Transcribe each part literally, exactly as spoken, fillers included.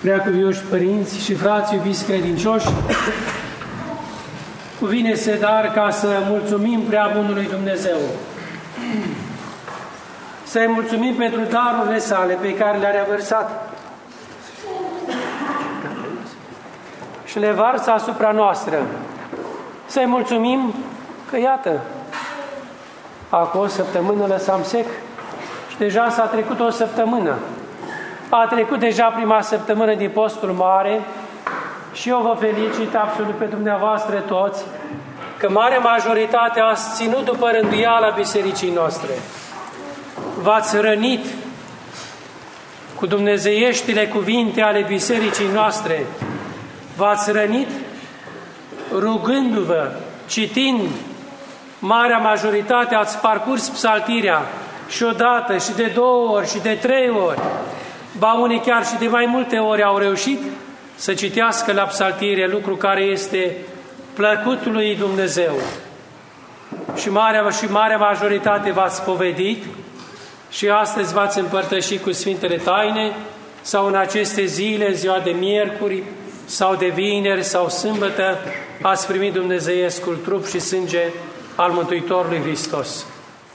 preacuvioși părinți și frați iubiți credincioși, cuvine se dar ca să mulțumim prea bunului Dumnezeu. Să-i mulțumim pentru darurile sale pe care le-a revărsat și le varsă asupra noastră. Să-i mulțumim că, iată, acum o săptămână lăsam sec și deja s-a trecut o săptămână. A trecut deja prima săptămână din postul mare și eu vă felicit absolut pe dumneavoastră toți că marea majoritate ați ținut după rânduiala bisericii noastre. V-ați rănit cu dumnezeieștile cuvinte ale bisericii noastre. V-ați rănit rugându-vă, citind, marea majoritate ați parcurs psaltirea și odată, și de două ori, și de trei ori, ba unii chiar și de mai multe ori au reușit să citească la psaltire, lucru care este plăcut lui Dumnezeu. Și marea, și marea majoritate v-ați spovedit și astăzi v-ați împărtășit cu Sfintele Taine sau în aceste zile, ziua de miercuri sau de vineri sau sâmbătă, ați primit dumnezeiescul trup și sânge al Mântuitorului Hristos.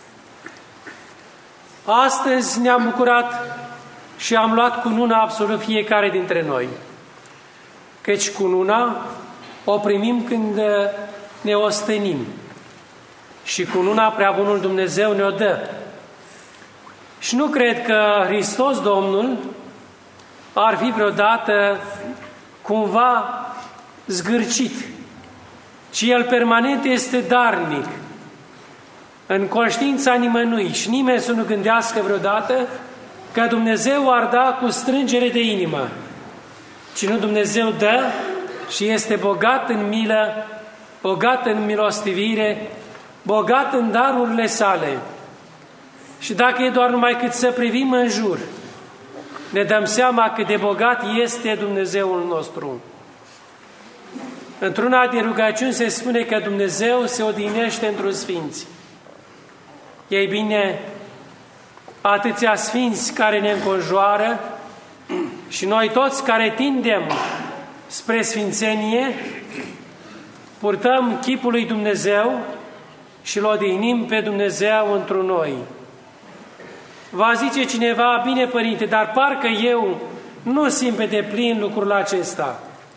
Astăzi ne-am bucurat și am luat cununa absolut fiecare dintre noi. Căci cununa o primim când ne ostenim. Și cununa preabunul Dumnezeu ne-o dă. Și nu cred că Hristos Domnul ar fi vreodată cumva zgârcit, ci El permanent este darnic, în conștiința nimănui și nimeni să nu gândească vreodată că Dumnezeu ar da cu strângere de inimă, ci nu, Dumnezeu dă și este bogat în milă, bogat în milostivire, bogat în darurile sale. Și dacă e doar numai cât să privim în jur, ne dăm seama cât de bogat este Dumnezeul nostru. Într-una din rugăciuni se spune că Dumnezeu se odihnește într-un sfinți. Ei bine, atâția sfinți care ne înconjoară și noi toți care tindem spre sfințenie, purtăm chipul lui Dumnezeu și îl odihnim pe Dumnezeu într-un noi. Va zice cineva, bine părinte, dar parcă eu nu simt pe deplin lucrul acesta.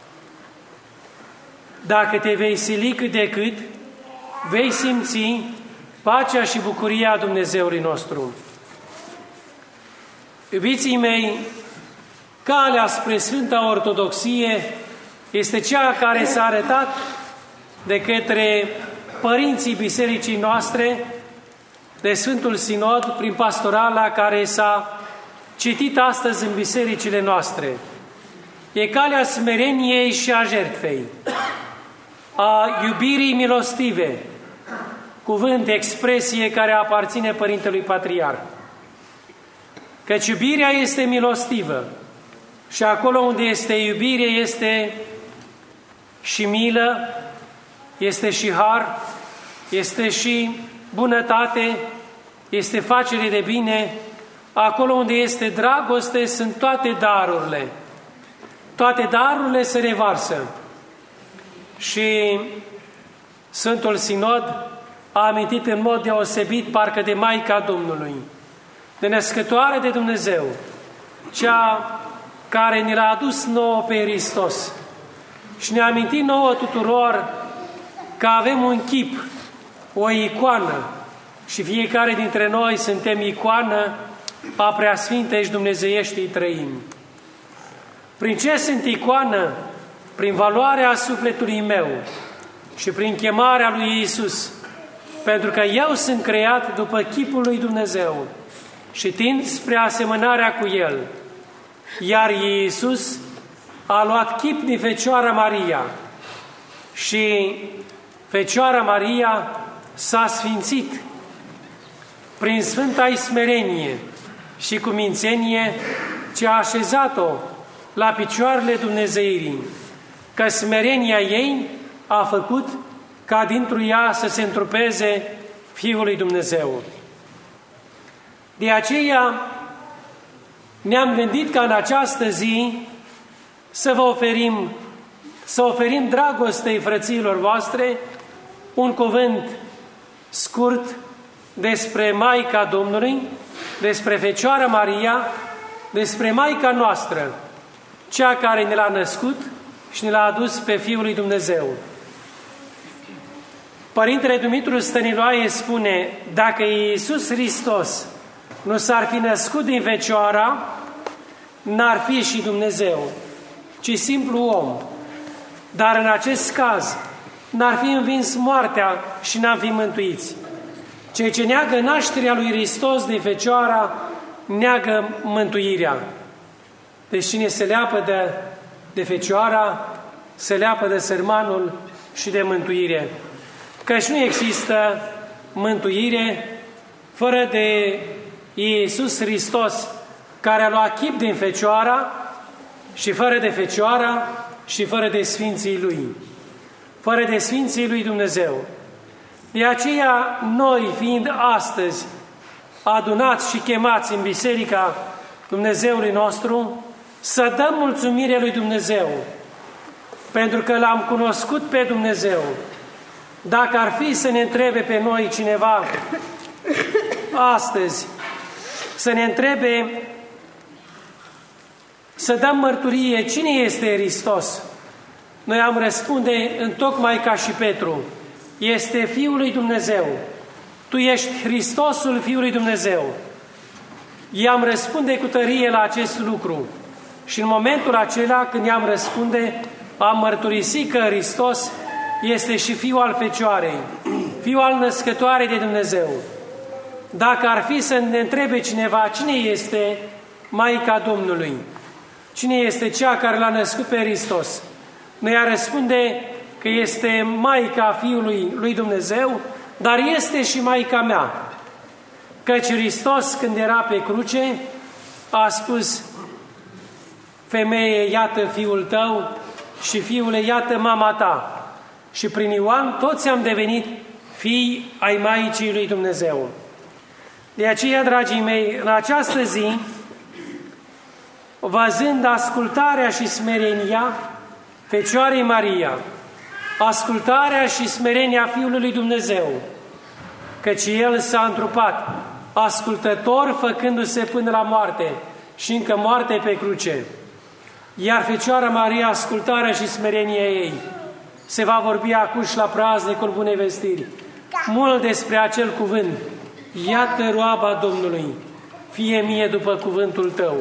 Dacă te vei sili cât de cât, vei simți pacea și bucuria Dumnezeului nostru. Iubiții mei, calea spre Sfânta Ortodoxie este cea care s-a arătat de către părinții bisericii noastre, de Sfântul Sinod, prin pastorala care s-a citit astăzi în bisericile noastre. E calea smereniei și a jertfei, a iubirii milostive, cuvânt, expresie care aparține Părintelui Patriarh. Căci iubirea este milostivă și acolo unde este iubire este și milă, este și har, este și bunătate, este facere de bine. Acolo unde este dragoste sunt toate darurile. Toate darurile se revarsă. Și Sfântul Sinod a amintit în mod deosebit parcă de Maica Domnului, de născătoare de Dumnezeu, cea care ne l-a adus nouă pe Hristos. Și ne-a amintit nouă tuturor că avem un chip, o icoană, și fiecare dintre noi suntem icoană a Preasfintei și Dumnezeieștii Trăimi. Prin ce sunt icoană? Prin valoarea sufletului meu și prin chemarea lui Iisus, pentru că eu sunt creat după chipul lui Dumnezeu și tind spre asemănarea cu El. Iar Iisus a luat chip din Fecioara Maria și Fecioara Maria s-a sfințit prin Sfânta Smerenie și cumințenie ce a așezat-o la picioarele Dumnezeirii, că smerenia ei a făcut ca dintr-o ea să se întrupeze Fiul lui Dumnezeu. De aceea ne-am gândit ca în această zi să vă oferim, să oferim dragostei frăților voastre un cuvânt scurt despre Maica Domnului, despre Fecioara Maria, despre Maica noastră, cea care ne l-a născut și ne l-a adus pe Fiul lui Dumnezeu. Părintele Dumitru Stăniloae spune, dacă Iisus Hristos nu s-ar fi născut din Fecioara, n-ar fi și Dumnezeu, ci simplu om. Dar în acest caz n-ar fi învins moartea și n-am fi mântuiți. Cei ce neagă nașterea lui Hristos din Fecioara, neagă mântuirea. Deci cine se leapă de, de Fecioara, se leapă de sărmanul și de mântuire. Căci nu există mântuire fără de Iisus Hristos, care a luat chip din Fecioara, și fără de Fecioara și fără de Sfinții Lui. Fără de Sfinții Lui Dumnezeu. De aceea, noi, fiind astăzi adunați și chemați în Biserica Dumnezeului nostru, să dăm mulțumire lui Dumnezeu, pentru că L-am cunoscut pe Dumnezeu. Dacă ar fi să ne întrebe pe noi cineva astăzi, să ne întrebe, să dăm mărturie cine este Hristos, noi am răspunde întocmai ca și Petru, este Fiul lui Dumnezeu. Tu ești Hristosul Fiului Dumnezeu. I-am răspunde cu tărie la acest lucru. Și în momentul acela, când i-am răspunde, am mărturisit că Hristos este și Fiul al Fecioarei, Fiul al Născătoarei de Dumnezeu. Dacă ar fi să ne întrebe cineva cine este Maica Domnului, cine este cea care l-a născut pe Hristos, noi ar răspunde că este Maica Fiului lui Dumnezeu, dar este și Maica mea. Căci Hristos, când era pe cruce, a spus, femeie, iată Fiul tău și Fiule, iată mama ta. Și prin Ioan toți am devenit fii ai Maicii lui Dumnezeu. De aceea, dragii mei, în această zi, văzând ascultarea și smerenia Fecioarei Maria, ascultarea și smerenia Fiului lui Dumnezeu, căci El s-a întrupat, ascultător, făcându-se până la moarte și încă moarte pe cruce. Iar Fecioara Maria, ascultarea și smerenia ei, se va vorbi acum și la praznicul Bunei Vestiri mult despre acel cuvânt, iată roaba Domnului, fie mie după cuvântul tău.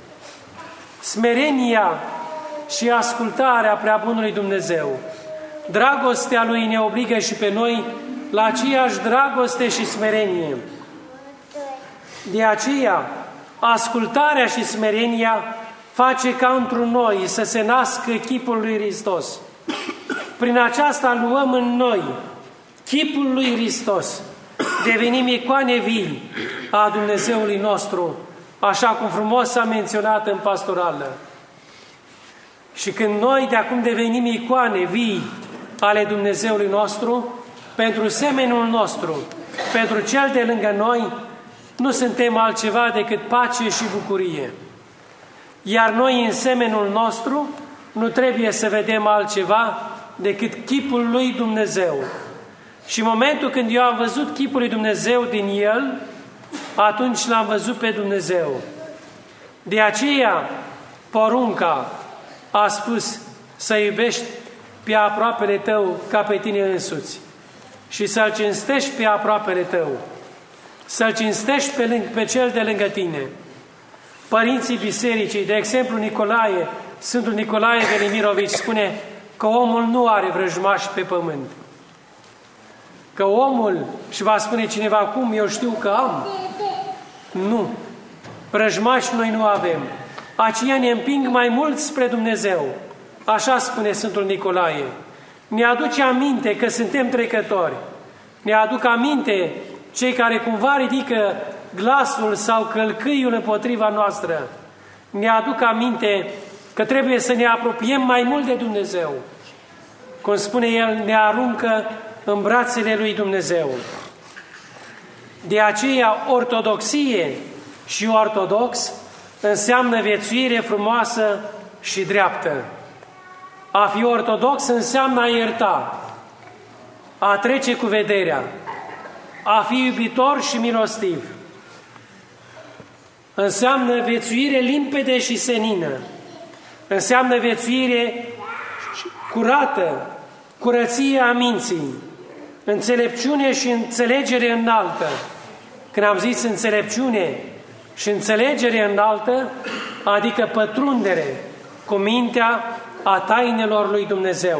Smerenia și ascultarea prea bunului Dumnezeu, dragostea Lui ne obligă și pe noi la aceeași dragoste și smerenie. De aceea, ascultarea și smerenia face ca într-un noi să se nască chipul lui Hristos. Prin aceasta luăm în noi chipul lui Hristos, devenim icoane vii a Dumnezeului nostru, așa cum frumos s-a menționat în pastorală. Și când noi de acum devenim icoane vii ale Dumnezeului nostru, pentru semenul nostru, pentru cel de lângă noi, nu suntem altceva decât pace și bucurie. Iar noi în semenul nostru nu trebuie să vedem altceva decât chipul lui Dumnezeu. Și în momentul când eu am văzut chipul lui Dumnezeu din el, atunci l-am văzut pe Dumnezeu. De aceea, porunca a spus să iubești pe aproapele tău ca pe tine însuți și să-l cinstești pe aproapele tău, să-l cinstești pe, lângă, pe cel de lângă tine. Părinții bisericii, de exemplu Nicolae, Sfântul Nicolae Velimirovici spune că omul nu are vrăjmași pe pământ. Că omul, și va spune cineva, cum eu știu că am? Nu. Vrăjmași noi nu avem. Aceia ne împing mai mult spre Dumnezeu. Așa spune Sfântul Nicolae. Ne aduce aminte că suntem trecători. Ne aduc aminte cei care cumva ridică glasul sau călcâiul împotriva noastră. Ne aduc aminte că trebuie să ne apropiem mai mult de Dumnezeu. Cum spune El, ne aruncă în brațele lui Dumnezeu. De aceea, ortodoxie și ortodox înseamnă viețuire frumoasă și dreaptă. A fi ortodox înseamnă a ierta, a trece cu vederea, a fi iubitor și milostiv. Înseamnă viețuire limpede și senină. Înseamnă viețuire curată, curăție a minții, înțelepciune și înțelegere înaltă. Când am zis înțelepciune și înțelegere înaltă, adică pătrundere cu mintea a tainelor lui Dumnezeu.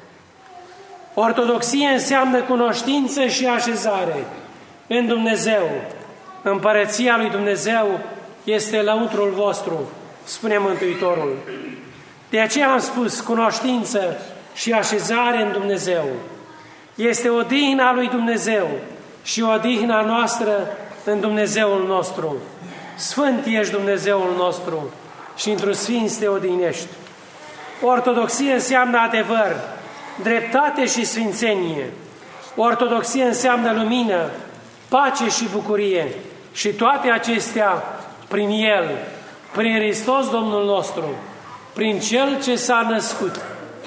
Ortodoxie înseamnă cunoștință și așezare în Dumnezeu. Împărăția lui Dumnezeu este lăuntrul vostru, spune Mântuitorul. De aceea am spus cunoștință și așezare în Dumnezeu. Este odihna lui Dumnezeu și odihna noastră în Dumnezeul nostru. Sfânt ești Dumnezeul nostru și într-un sfinț te odihnești. Ortodoxie înseamnă adevăr, dreptate și sfințenie. Ortodoxie înseamnă lumină, pace și bucurie. Și toate acestea prin El, prin Hristos Domnul nostru, prin Cel ce s-a născut,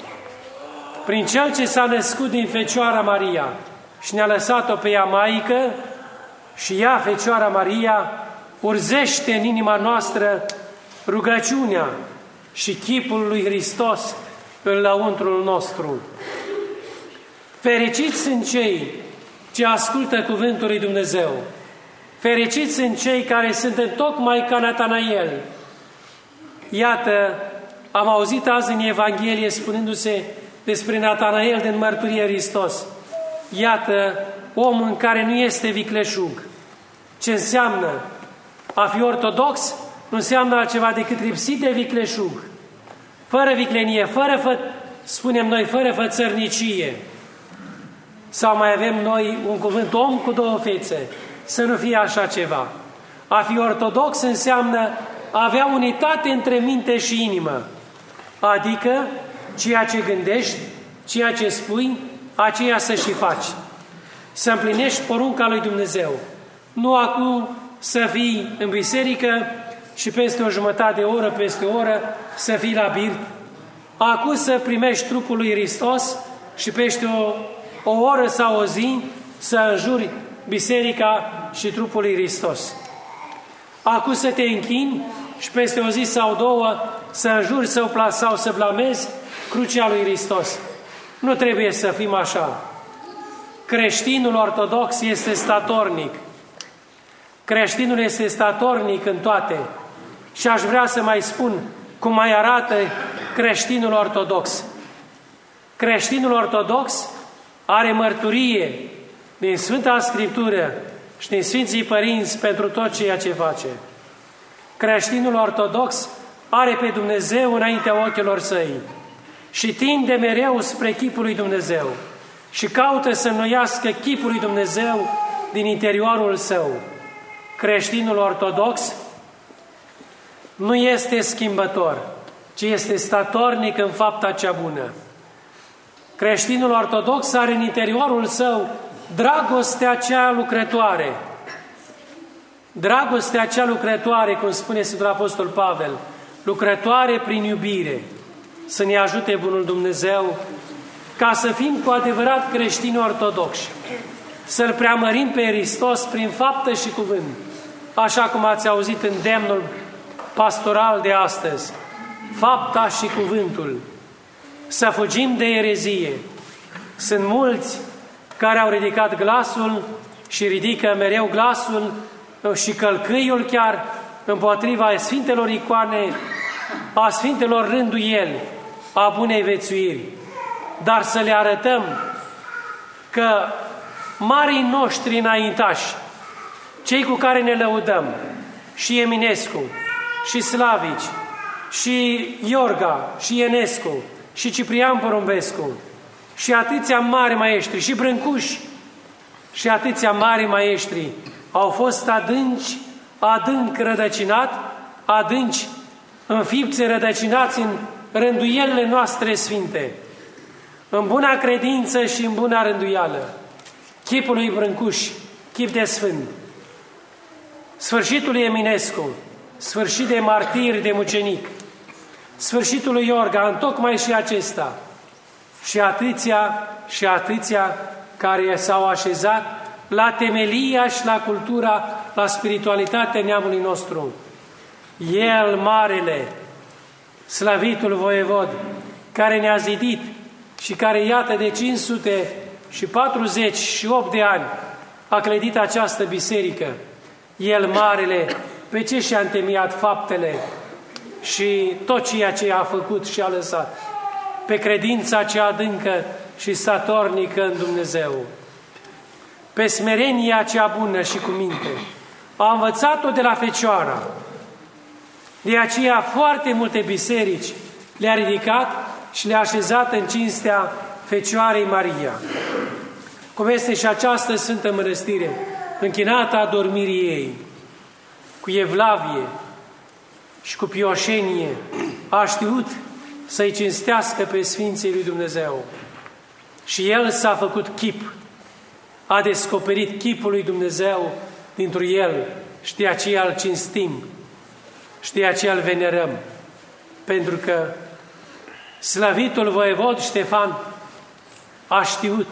prin Cel ce s-a născut din Fecioara Maria și ne-a lăsat-o pe ea Maică, și ea, Fecioara Maria, urzește în inima noastră rugăciunea și chipul lui Hristos în lăuntrul nostru. Fericiți sunt cei ce ascultă cuvântul lui Dumnezeu. Fericiți sunt cei care sunt tocmai ca Natanael. Iată, am auzit azi în Evanghelie spunându-se despre Natanael din Mărturie Hristos. Iată, omul în care nu este vicleșug. Ce înseamnă? A fi ortodox nu înseamnă altceva decât lipsit de vicleșug. Fără viclenie, fără, fă, spunem noi, fără fățărnicie. Sau mai avem noi un cuvânt, om cu două fețe. Să nu fie așa ceva. A fi ortodox înseamnă a avea unitate între minte și inimă. Adică ceea ce gândești, ceea ce spui, aceea să și faci. Să împlinești porunca lui Dumnezeu. Nu acum să fii în biserică și peste o jumătate de oră, peste o oră, să fii la birt. Acum să primești trupul lui Hristos și peste o, o oră sau o zi să înjuri biserica și trupul lui Hristos. Acum să te închini și peste o zi sau două să înjuri sau, sau să blamezi crucea lui Hristos. Nu trebuie să fim așa. Creștinul ortodox este statornic. Creștinul este statornic în toate. Și aș vrea să mai spun cum mai arată creștinul ortodox. Creștinul ortodox are mărturie din Sfânta Scriptură și din Sfinții Părinți pentru tot ceea ce face. Creștinul ortodox are pe Dumnezeu înaintea ochilor săi și tinde mereu spre chipul lui Dumnezeu și caută să înnoiască chipul lui Dumnezeu din interiorul său. Creștinul ortodox nu este schimbător, ci este statornic în fapta cea bună. Creștinul ortodox are în interiorul său dragostea cea lucrătoare. Dragostea cea lucrătoare, cum spune Sfântul Apostol Pavel, lucrătoare prin iubire. Să ne ajute Bunul Dumnezeu ca să fim cu adevărat creștini ortodoxi. Să-L preamărim pe Hristos prin faptă și cuvânt. Așa cum ați auzit în demnul pastoral de astăzi. Fapta și cuvântul. Să fugim de erezie. Sunt mulți care au ridicat glasul și ridică mereu glasul și călcâiul chiar împotriva Sfintelor icoane, a Sfintelor rânduieli, a bunei vețuiri. Dar să le arătăm că marii noștri înaintași, cei cu care ne lăudăm, și Eminescu, și Slavici, și Iorga, și Ienescu, și Ciprian Porumbescu, și atâția mari maestri, și Brâncuși, și atâția mari maestri au fost adânci, adânc rădăcinat, adânci înfipți rădăcinați în rânduielile noastre sfinte, în buna credință și în buna rânduială. Chipul lui Brâncuși, chip de sfânt. Sfârșitul lui Eminescu, sfârșit de martir, de mucenic. sfârșitul lui Iorga, întocmai și acesta, și atâția și atâția care s-au așezat la temelia și la cultura, la spiritualitatea neamului nostru. El, Marele, slăvitul voievod, care ne-a zidit și care, iată, de cinci sute patruzeci și opt de ani a clădit această biserică. El, Marele, pe ce și-a întemeiat faptele și tot ceea ce a făcut și a lăsat? Pe credința cea adâncă și statornică în Dumnezeu, pe smerenia cea bună și cu minte. A învățat-o de la Fecioara. De aceea foarte multe biserici le-a ridicat și le-a așezat în cinstea Fecioarei Maria. Cum este și această Sfântă Mănăstire, închinată adormirii ei, cu evlavie și cu pioșenie, a știut să-i cinstească pe Sfinții lui Dumnezeu. Și El s-a făcut chip, a descoperit chipul lui Dumnezeu dintr-un El și de aceea îl cinstim și de aceea îl venerăm. Pentru că slăvitul voievod Ștefan a știut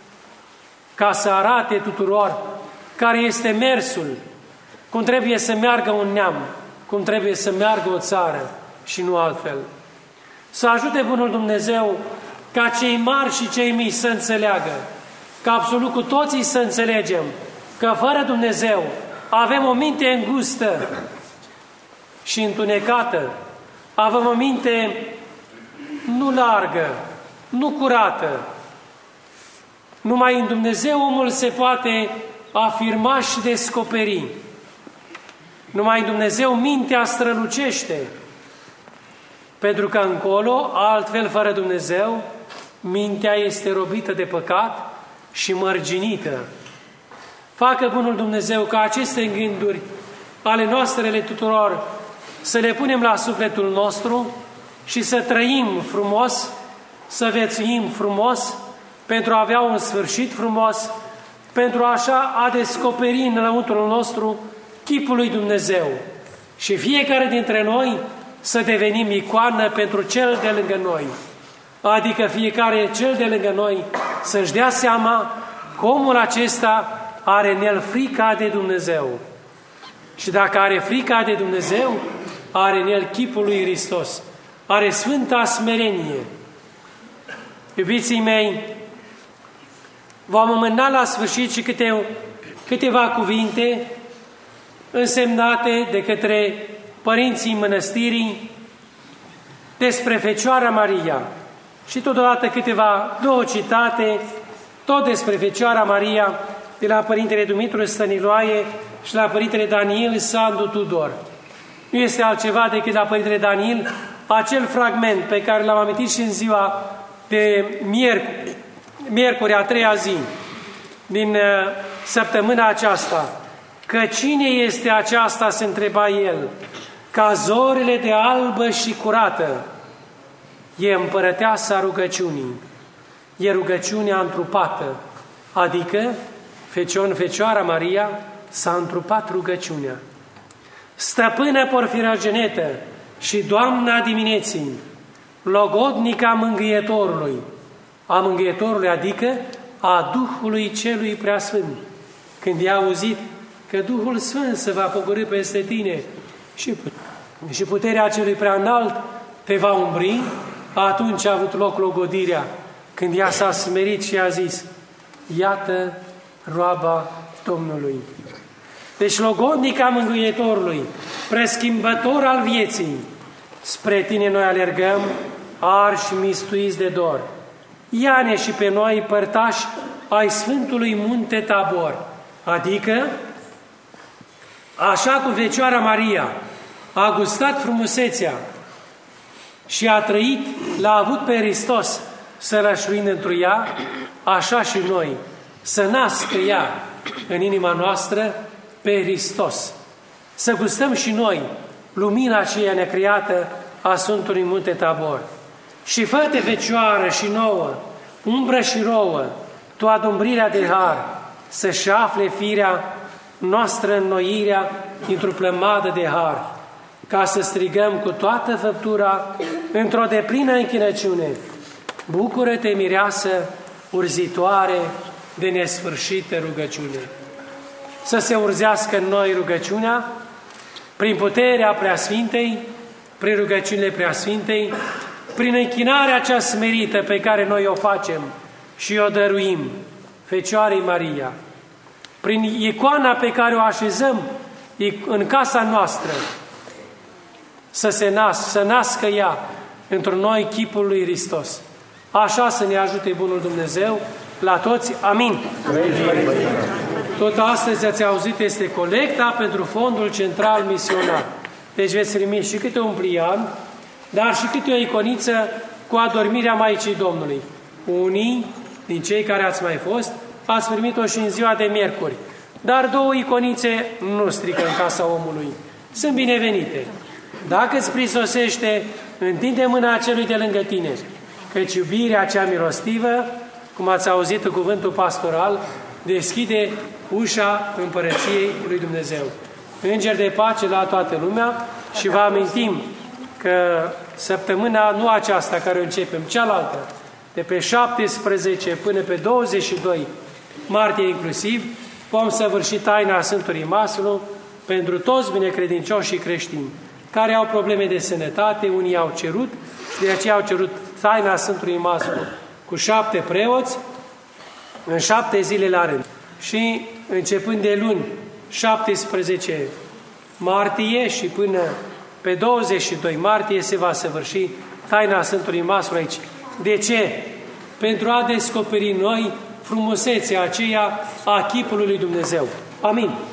ca să arate tuturor care este mersul, cum trebuie să meargă un neam, cum trebuie să meargă o țară și nu altfel. Să ajute Bunul Dumnezeu ca cei mari și cei mici să înțeleagă, ca absolut cu toții să înțelegem că fără Dumnezeu avem o minte îngustă și întunecată, avem o minte nu largă, nu curată. Numai în Dumnezeu omul se poate afirma și descoperi. Numai în Dumnezeu mintea strălucește. Pentru că încolo, altfel fără Dumnezeu, mintea este robită de păcat și mărginită. Facă Bunul Dumnezeu ca aceste gânduri ale noastrele tuturor să le punem la sufletul nostru și să trăim frumos, să viețuim frumos, pentru a avea un sfârșit frumos, pentru așa a descoperi în lăuntrul nostru chipul lui Dumnezeu. Și fiecare dintre noi să devenim icoană pentru cel de lângă noi. Adică fiecare cel de lângă noi să-și dea seama că omul acesta are în el frica de Dumnezeu. Și dacă are frica de Dumnezeu, are în el chipul lui Hristos. Are sfânta smerenie. Iubiții mei, vom amâna la sfârșit și câte, câteva cuvinte însemnate de către părinții mănăstirii despre Fecioara Maria și totodată câteva două citate tot despre Fecioara Maria de la Părintele Dumitru Stăniloae și la Părintele Daniel Sandu Tudor. Nu este altceva decât la Părintele Daniel acel fragment pe care l-am amintit și în ziua de miercuri, miercuri a treia zi din uh, săptămâna aceasta. Că cine este aceasta, se întreba el, ca zorile de albă și curată. E împărăteasa rugăciunii, e rugăciunea întrupată, adică Fecion, Fecioara Maria s-a întrupat rugăciunea. Stăpână porfiragenetă și Doamna dimineții, logodnica mângâietorului, a mângâietorului, adică a Duhului Celui Preasfânt. Când i-a auzit că Duhul Sfânt se va pogorî peste tine și, și puterea Celui Preaînalt te va umbri, atunci a avut loc logodirea, când ea s-a smerit și a zis, iată roaba Domnului. Deci logodnica mângâietorului, preschimbător al vieții, spre tine noi alergăm, arși mistuiți de dor. Ia-ne și pe noi părtași ai Sfântului Munte Tabor, adică așa cum Fecioara Maria a gustat frumusețea și a trăit, l-a avut pe Hristos sărășuind într-o ea, așa și noi, să nască ea în inima noastră pe Hristos. Să gustăm și noi lumina aceea necreată a Sfântului Munte Tabor. Și fă-te, Fecioară, și nouă, umbră și rouă, tu adumbrirea de har, să-și afle firea noastră înnoirea într-o plămadă de har, ca să strigăm cu toată făptura într-o deplină închinăciune. Bucură-te, mireasă, urzitoare de nesfârșită rugăciune. Să se urzească în noi rugăciunea, prin puterea Preasfintei, prin rugăciunile Preasfintei, prin închinarea cea smerită pe care noi o facem și o dăruim Fecioarei Maria, prin icoana pe care o așezăm în casa noastră, să se nască, să nască ea într-un noi chipul lui Hristos. Așa să ne ajute Bunul Dumnezeu la toți. Amin. Tot astăzi ați auzit, este colecta pentru Fondul Central Misionar. Deci veți primi și câte un pliant, dar și câte o iconiță cu adormirea Maicii Domnului. Unii din cei care ați mai fost, ați primit-o și în ziua de miercuri. Dar două iconițe nu strică în casa omului. Sunt binevenite. Dacă îți prisosește, întinde mâna celui de lângă tine, căci iubirea cea milostivă, cum ați auzit în cuvântul pastoral, deschide ușa împărăției lui Dumnezeu. Îngeri de pace la toată lumea și vă amintim că săptămâna, nu aceasta care o începem, cealaltă, de pe șaptesprezece până pe douăzeci și doi martie inclusiv, vom săvârși taina Sfântului Maslu pentru toți binecredincioșii creștini care au probleme de sănătate, unii au cerut și de aceea au cerut taina Sfântului Maslu cu șapte preoți în șapte zile la rând. Și începând de luni șaptesprezece martie și până pe douăzeci și doi martie se va săvârși taina Sfântului Maslu aici. De ce? Pentru a descoperi noi frumusețea aceea a chipului lui Dumnezeu. Amin.